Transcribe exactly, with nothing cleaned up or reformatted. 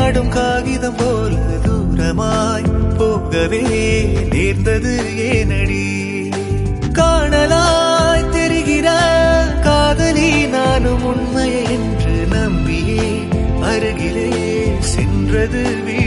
ஆடும் காகிதம் போல தூரமாய் போகவே நேர்ந்தது ஏனடி? காணலாய் தெரிகிற காதலி நானும் உண்மை என்று நம்பியே அருகிலே சென்றது வீ